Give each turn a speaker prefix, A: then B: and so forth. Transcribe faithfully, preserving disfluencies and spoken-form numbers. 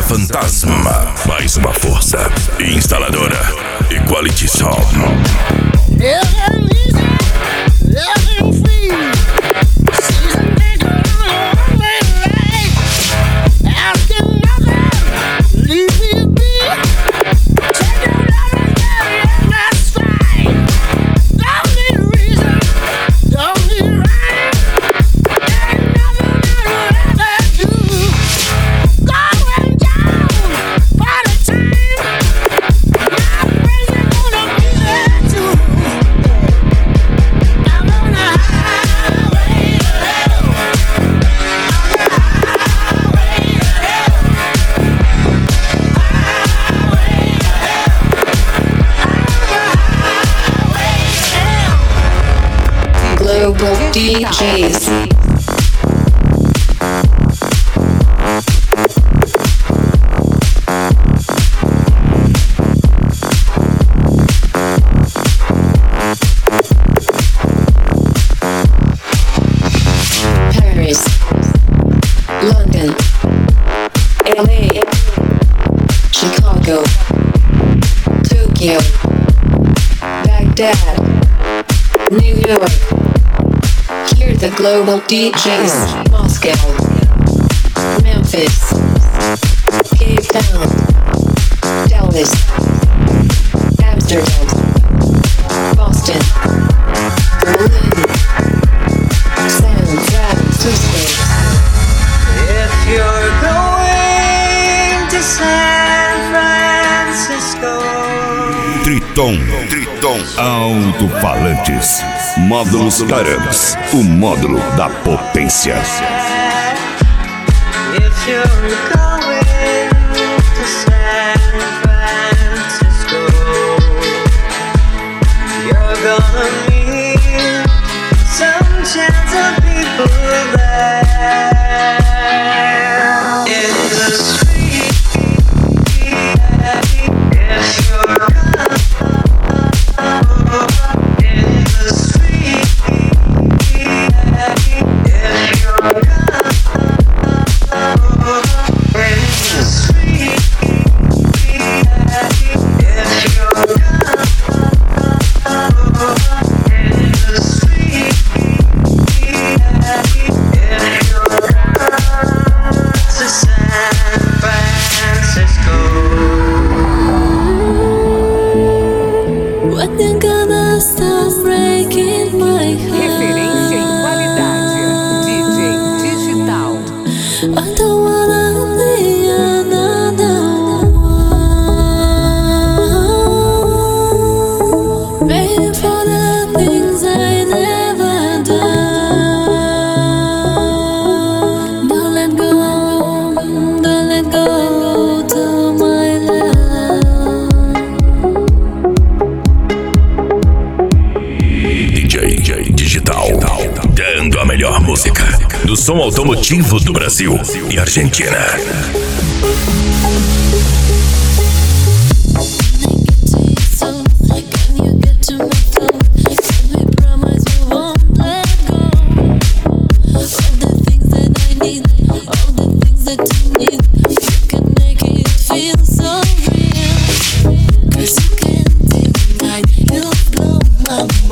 A: Fantasma. Mais uma força. Instaladora Equality Sound.
B: Global D Js. Paris, London, L A, Chicago, Tokyo, Baghdad, New York. Hear the global D Js. Moscow, Memphis, Cape Town, Dallas, Amsterdam, Boston, Berlin, San Francisco.
C: If you're going to San Francisco,
A: Triton, Triton, alto-falantes, módulos Carams, o módulo da potência.
C: if you're going to San Francisco, you're gonna meet some chance of people there in the street. If you're in the street, if you're in the street, if you're in the street, if you're to San Francisco.
D: When you're gonna stop breaking my
E: Referência em
D: heart?
E: qualidade. D J Digital.
D: I don't wanna be another one, waiting for the things I never done. Don't let go, don't let go to my love.
A: D J Digital, dando a melhor música do som automotivo do Brasil e Argentina.
D: So, can you get to my flow? Can we promise we won't let go? All the things that I need, all the things that you need, you can make it feel so real. 'Cause you can't deny you've blown my mind.